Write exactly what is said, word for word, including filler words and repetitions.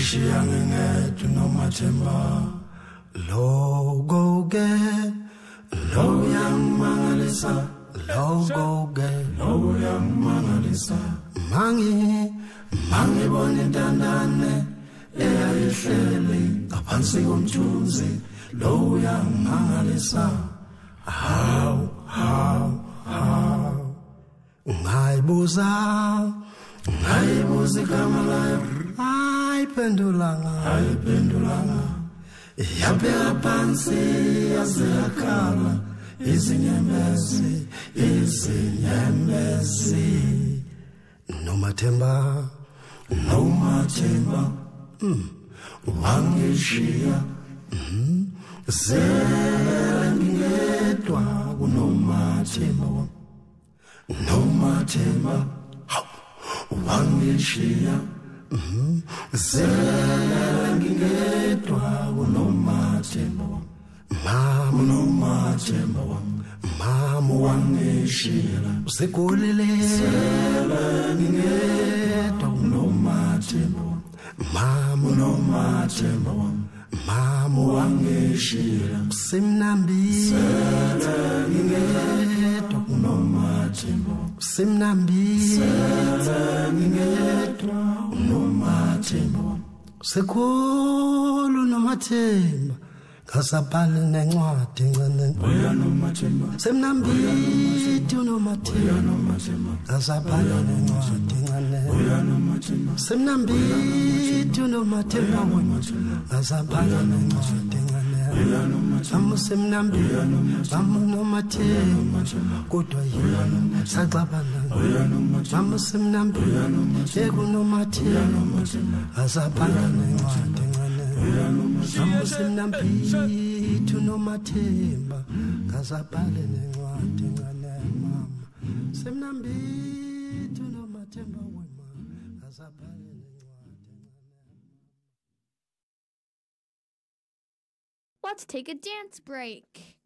wangishiya ngingedwa nomathemba logo ke lo yangimangalisa logo ke lo yangimangalisa mangi mangi bona intandane eyayihleli ngaphansi komthunzi lo yangimangalisa how how how ngayibuza ngayibuza igama layo ayiphendulanga ayiphendulanga yabeka phansi yaze yakhala izinyembezi izinyembezi nomathemba nomathemba wangishiya zengedwa kunomathemba nomathemba wangishiya zengedwa kunomathemba mama nomathemba mama wangishiya usekhulile zengedwa kunomathemba mama nomathemba mama wangishiya simnambi ngedwa kunomathemba simnambi ngedwa kunomathemba sekhulu nomathemba ngasabhali nencwadi ncane oya nomathemba semnambi nomathemba ngasabhali nencwadi ncane oya nomathemba semnambi nomathemba ngasabhali nencwadi ncane oya nomathemba amusemnambi amunomathemba kodwa yena saxabana oya nomathemba amusemnambi ekunomathemba ngasabhali nencwadi ncane oya nomathemba Sambusimnambi nomathemba ngazabhale nencwadi ncane mama semnambi nomathemba wema ngazabhale nencwadi. Let's take a dance break.